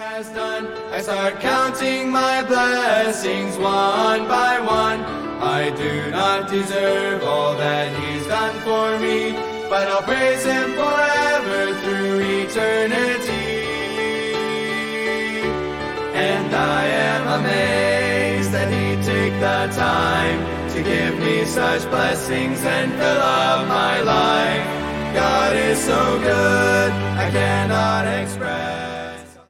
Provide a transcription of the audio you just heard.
has done. I start counting my blessings one by one. I do not deserve all that He's done for me, but I'll praise Him forever through eternity. And I am amazed that He'd take the time to give me such blessings and fill up my life. God is so good, I cannot express.